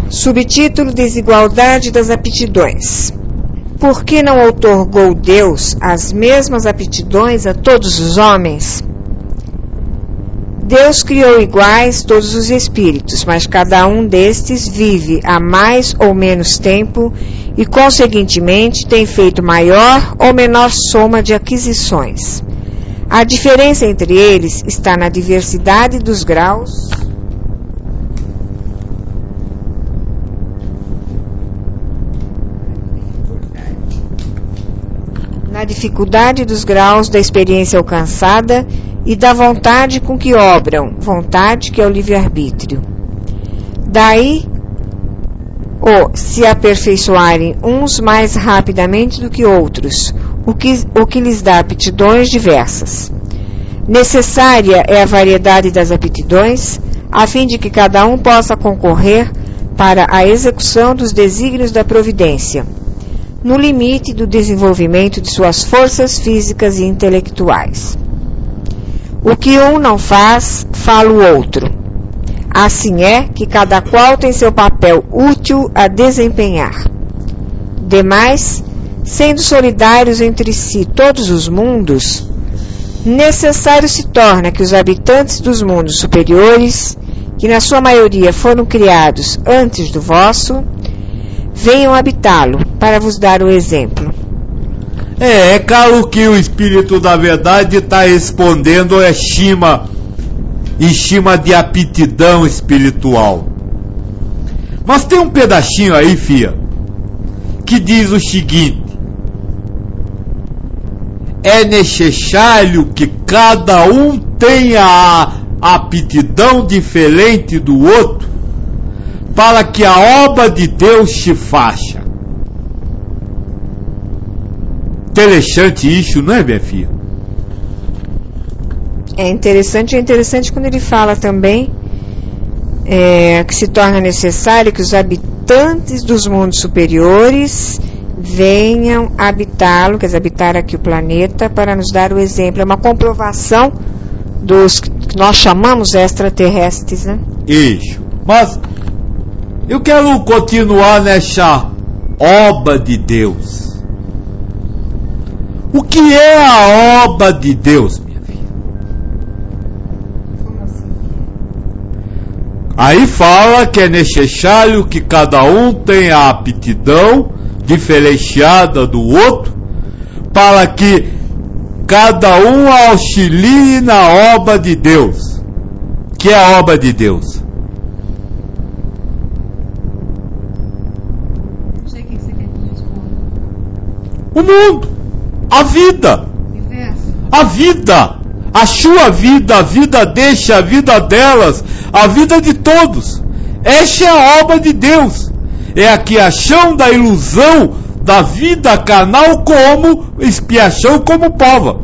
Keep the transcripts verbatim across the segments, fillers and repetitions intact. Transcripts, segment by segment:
Subtítulo: Desigualdade das aptidões. Por que não outorgou Deus as mesmas aptidões a todos os homens? Deus criou iguais todos os espíritos, mas cada um destes vive há mais ou menos tempo e, conseguintemente, tem feito maior ou menor soma de aquisições. A diferença entre eles está na diversidade dos graus na dificuldade dos graus da experiência alcançada e da vontade com que obram, vontade que é o livre-arbítrio. Daí, o se aperfeiçoarem uns mais rapidamente do que outros, o que, o que lhes dá aptidões diversas. Necessária é a variedade das aptidões, a fim de que cada um possa concorrer para a execução dos desígnios da providência, no limite do desenvolvimento de suas forças físicas e intelectuais. O que um não faz, fala o outro. Assim é que cada qual tem seu papel útil a desempenhar. Demais, sendo solidários entre si todos os mundos, necessário se torna que os habitantes dos mundos superiores, que na sua maioria foram criados antes do vosso, venham habitá-lo para vos dar o exemplo. É, é claro que o Espírito da Verdade está respondendo é estima, estima de aptidão espiritual. Mas tem um pedacinho aí, fia, que diz o seguinte: é necessário que cada um tenha a aptidão diferente do outro, para que a obra de Deus se faça. Interessante isso, não é, minha filha? É interessante, é interessante quando ele fala também é, que se torna necessário que os habitantes dos mundos superiores venham habitá-lo, quer dizer, habitar aqui o planeta, para nos dar o exemplo. É uma comprovação dos que nós chamamos extraterrestres, né? Isso. Mas eu quero continuar nessa obra de Deus. O que é a obra de Deus, minha filha? Como assim? Aí fala que é necessário que cada um tenha a aptidão diferenciada do outro, para que cada um auxilie na obra de Deus. Que é a obra de Deus? Não sei o que você quer que eu responda. O mundo, a vida, a vida, a sua vida, a vida deixa, a vida delas, a vida de todos. Esta é a obra de Deus. É a criação da ilusão da vida carnal como expiação, como prova.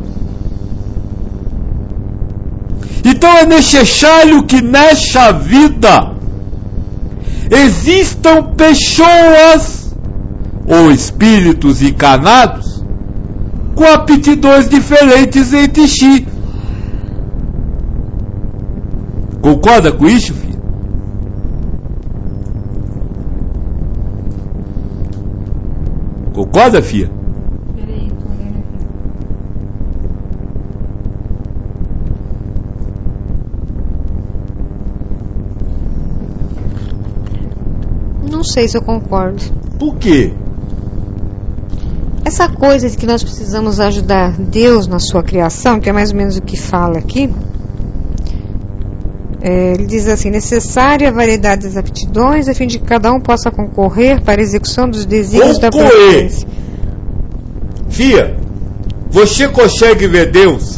Então é necessário que nessa vida existam pessoas ou espíritos encarnados com aptidões diferentes entre si. Concorda com isso, filho? Concorda, filha? Peraí, tô olhando aqui. Não sei se eu concordo. Por quê? Essa coisa de que nós precisamos ajudar Deus na sua criação, que é mais ou menos o que fala aqui, é, ele diz assim: necessária a variedade das aptidões, a fim de que cada um possa concorrer para a execução dos desígnios da providência. Fia, você consegue ver Deus?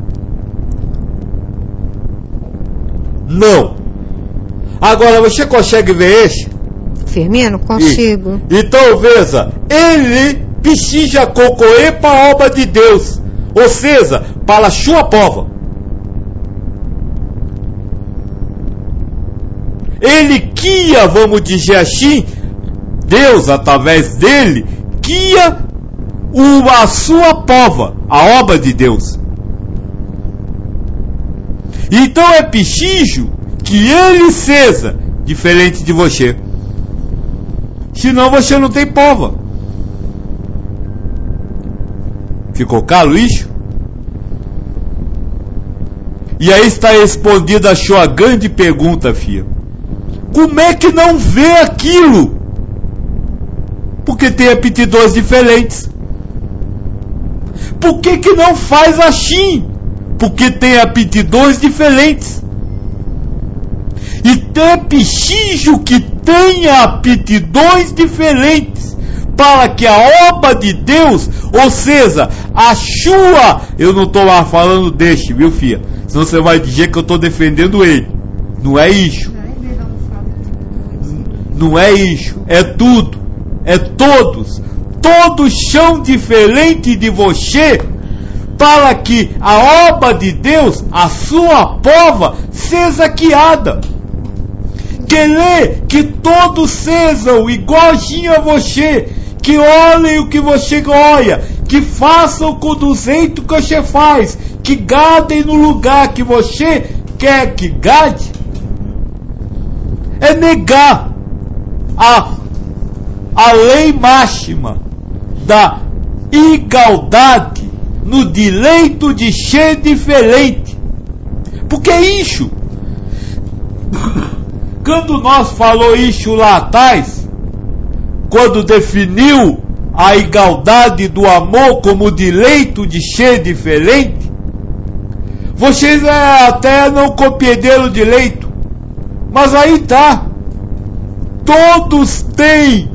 Não. Agora, você consegue ver esse? Firmino, consigo. E, então, veja, ele precisa concorrer para a obra de Deus, ou seja, para a sua prova. Ele guia, vamos dizer assim, Deus, através dele, guia o, a sua prova, a obra de Deus. Então é preciso que ele seja diferente de você. senão você não tem pova. Ficou claro isso? E aí está respondida a sua grande pergunta, filha. Como é que não vê aquilo? Porque tem aptidões diferentes. Por que que não faz assim? Porque tem aptidões diferentes. E tem pechincho que tenha aptidões diferentes para que a obra de Deus, ou seja, a sua, eu não estou lá falando deste, viu, filha? Senão você vai dizer que eu estou defendendo ele. Não é isso. Não é isso. É tudo. É todos. Todos são diferentes de você, para que a obra de Deus, a sua prova, seja guiada. Querer que todos sejam igualzinho a você, que olhem o que você olha, que façam com o jeito que você faz, que gadem no lugar que você quer que gade, é negar a, a lei máxima da igualdade no direito de ser diferente. Porque é isso. Quando nós falou isso lá atrás, quando definiu a igualdade do amor como direito de ser diferente, vocês é, até não compreenderam direito, mas aí tá. Todos têm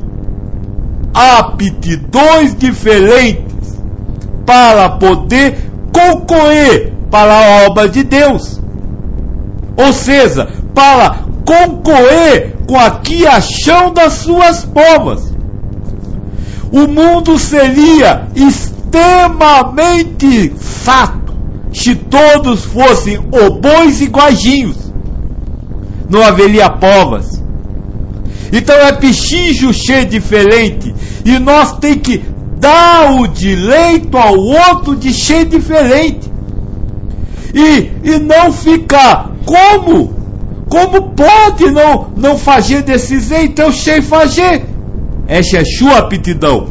aptidões diferentes para poder concorrer para a obra de Deus, ou seja, para concorrer com a criação das suas provas. O mundo seria extremamente fato se todos fossem obões iguaizinhos. Não haveria provas. Então é preciso ser diferente, e nós temos que dar o direito ao outro de ser diferente, e, e não ficar como como pode não, não fazer desse jeito, eu sei fazer. Essa é a sua aptidão,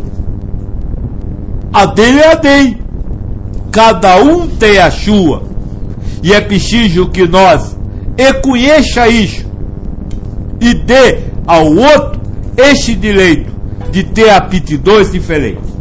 a dele é a dele, cada um tem a sua, e é preciso que nós reconheça isso e dê ao outro esse direito de ter aptidões diferentes.